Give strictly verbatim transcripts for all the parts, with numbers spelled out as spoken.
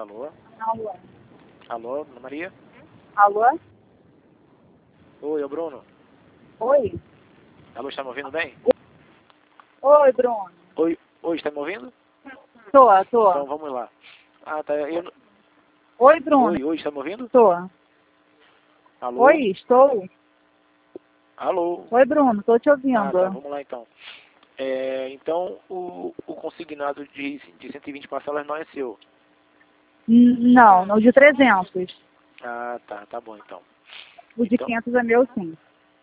Alô? Alô? Alô, Ana Maria? Alô? Oi, é o Bruno. Oi? Alô, está me ouvindo bem? Oi, Bruno. Oi, oi, está me ouvindo? Tô, tô. Então vamos lá. Ah, tá. Eu... não- Oi, Bruno. Oi, oi, está me ouvindo? Tô. Alô? Oi, estou. Alô? Oi, Bruno, tô te ouvindo. Ah, tá. Vamos lá então. É, então, o, o consignado de, de cento e vinte parcelas não é seu. N- Não, no de trezentos. Ah, tá. Tá bom então. O de Então, quinhentos é meu, sim.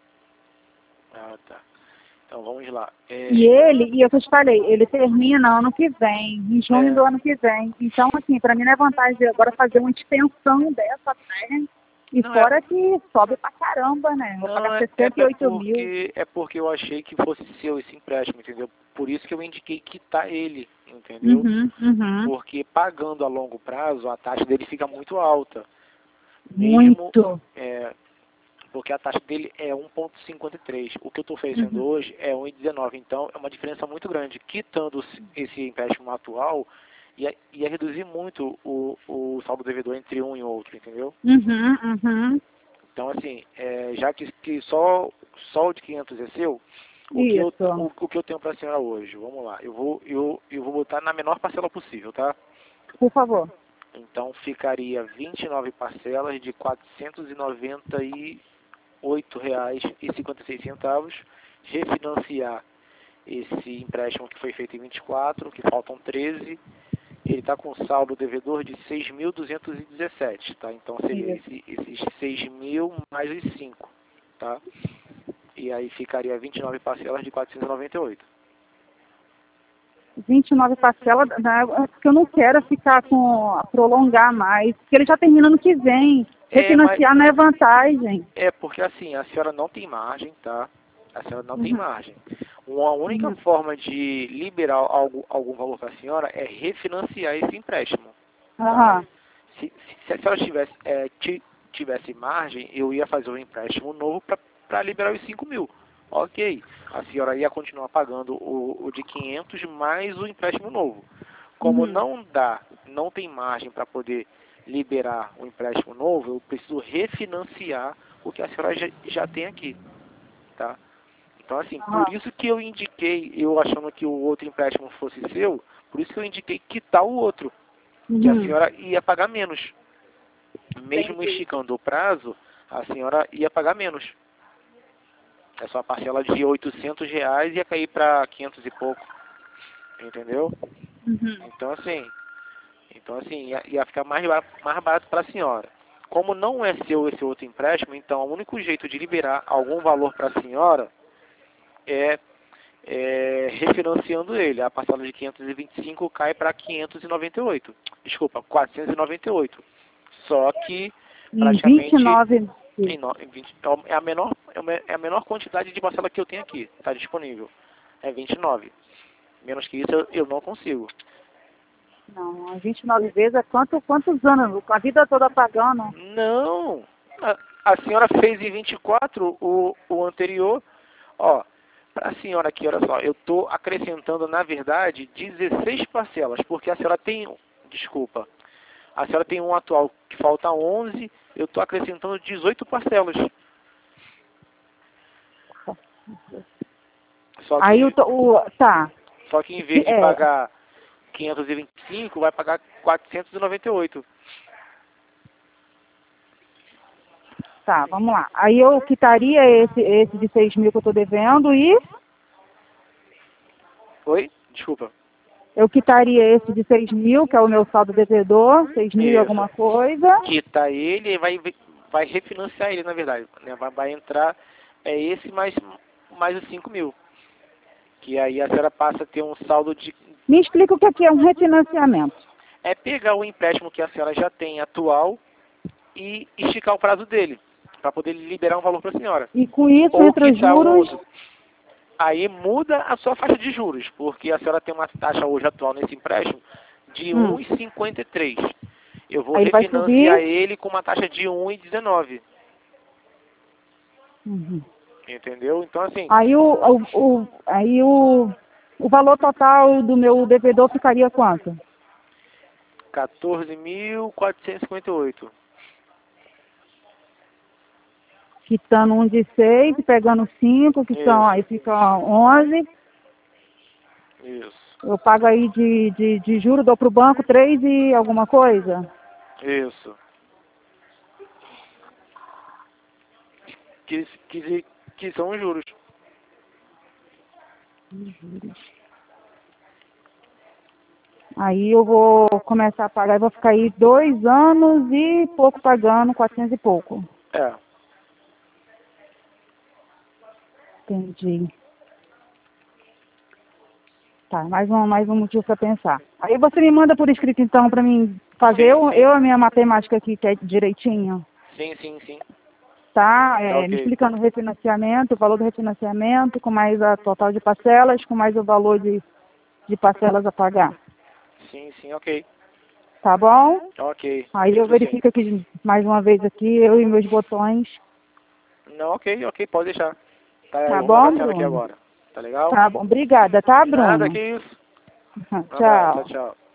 ah, tá. Então vamos lá. É, E ele, e eu que eu te falei, ele termina ano que vem, em junho É. do ano que vem. Então, assim, pra mim não é vantagem agora fazer uma extensão dessa, né? E Não, fora é- que sobe pra caramba, né? Vou Não, pagar é, é, sessenta e é oito mil. porque é porque eu achei que fosse seu esse empréstimo, entendeu? Por isso que eu indiquei quitar ele, entendeu? Uhum, uhum. Porque pagando a longo prazo, a taxa dele fica muito alta. Mesmo, Muito. é, porque a taxa dele é um vírgula cinquenta e três. O que eu estou oferecendo Uhum. hoje é um vírgula dezenove. Então, é uma diferença muito grande. Quitando esse empréstimo atual, ia, ia reduzir muito o, o saldo devedor entre um e outro, entendeu? Uhum, uhum. Então, assim, é, já que, que só, só o de quinhentos é seu, o que eu, Isso. o, o que eu tenho para a senhora hoje? Vamos lá, eu vou, eu, eu vou botar na menor parcela possível, tá? Por favor. Então, ficaria vinte e nove parcelas de quatrocentos e noventa e oito reais e cinquenta e seis centavos, refinanciar esse empréstimo que foi feito em vinte e quatro, que faltam treze. Ele está com saldo devedor de seis mil duzentos e dezessete, tá? Então seria Isso. esse, esses seis mil mais os cinco, tá? E aí ficaria vinte e nove parcelas de quatrocentos e noventa e oito. vinte e nove parcelas, né, porque eu não quero ficar com, prolongar mais, porque ele já termina no que vem. É, mas Refinanciar não é vantagem. é porque assim, a senhora não tem margem, tá? A senhora não tem Uhum. margem. Uma única Uhum. forma de liberar algo, algum valor para a senhora é refinanciar esse empréstimo, tá? Aham. Se, se, se a senhora tivesse, é, ti- tivesse margem, eu ia fazer um empréstimo novo para liberar os cinco mil. Ok, a senhora ia continuar pagando o, o de quinhentos mais o empréstimo novo. Como Uhum. não dá, não tem margem para poder liberar o empréstimo novo, eu preciso refinanciar o que a senhora já, já tem aqui, tá? Então, assim, por Aham. isso que eu indiquei, eu achando que o outro empréstimo fosse seu, por isso que eu indiquei quitar o outro, que a Uhum. senhora ia pagar menos. Mesmo Entendi. esticando o prazo, a senhora ia pagar menos. É só a parcela de oitocentos reais ia cair para quinhentos e pouco, entendeu? Uhum. Então, assim, então, assim ia, ia ficar mais barato, mais barato para a senhora. Como não é seu esse outro empréstimo, então o único jeito de liberar algum valor para a senhora é, é refinanciando ele. A parcela de quinhentos e vinte e cinco cai para quinhentos e noventa e oito. Desculpa, quatrocentos e noventa e oito. Só que Em vinte e praticamente nove. em no- em vinte, é a menor é uma- é a menor quantidade de parcela que eu tenho aqui, está disponível. É vinte e nove. Menos que isso eu, eu não consigo. Não, vinte e nove vezes é quanto, quantos anos? A vida toda pagando. Não! A, a senhora fez em vinte e quatro o, o anterior. Ó, para a senhora aqui, olha só, eu estou acrescentando, na verdade, dezesseis parcelas, porque a senhora tem, desculpa, a senhora tem um atual que falta onze, eu estou acrescentando dezoito parcelas. Só Aí o, que, to- o tá. só que em Se- vez de É, pagar quinhentos e vinte e cinco, vai pagar quatrocentos e noventa e oito. tá, vamos lá. Aí eu quitaria esse, esse de seis mil que eu tô devendo e Oi? Desculpa. eu quitaria esse de seis mil, que é o meu saldo devedor, seis mil e Isso. alguma coisa. Quita ele e vai, vai refinanciar ele, na verdade. Né? Vai, vai entrar é esse mais, mais os cinco mil. Que aí a senhora passa a ter um saldo de... Me explica o que aqui é um refinanciamento. É pegar o empréstimo que a senhora já tem atual e esticar o prazo dele, para poder liberar um valor para a senhora. E com isso, Ou entre os quitar o juros, outro. Aí muda a sua faixa de juros, porque a senhora tem uma taxa hoje atual nesse empréstimo de hum, um vírgula cinquenta e três. Eu vou aí ele vai refinanciar subir. ele com uma taxa de um vírgula dezenove. Uhum. Entendeu? Então, assim, Aí o, o, o- aí o, o valor total do meu devedor ficaria quanto? quatorze mil quatrocentos e cinquenta e oito. Quitando um de seis, pegando cinco, que são, Isso. aí fica onze. Isso. Eu pago aí de, de, de juro, dou pro banco três e alguma coisa. Isso. Que, que, que são os juros. Aí eu vou começar a pagar e vou ficar aí dois anos e pouco pagando, quatrocentos e pouco. É. Entendi. Tá, mais um, mais um motivo para pensar. Aí você me manda por escrito então para mim fazer Sim, eu, sim. eu a minha matemática aqui, que é direitinho. Sim, sim, sim. Tá? Tá É, me ok. explicando o refinanciamento, o valor do refinanciamento, com mais a total de parcelas, com mais o valor de, de parcelas a pagar. Sim, sim, ok. Tá bom? Ok. Aí eu Isso sim. verifico aqui mais uma vez aqui, eu e meus botões. Não, ok, ok, pode deixar. Tá, Tá eu vou bom, mandar aqui Bruno? agora. Tá legal? Tá bom. Obrigada, tá, Nada, Bruno? que isso. Um abraço, tchau, Tchau. tchau.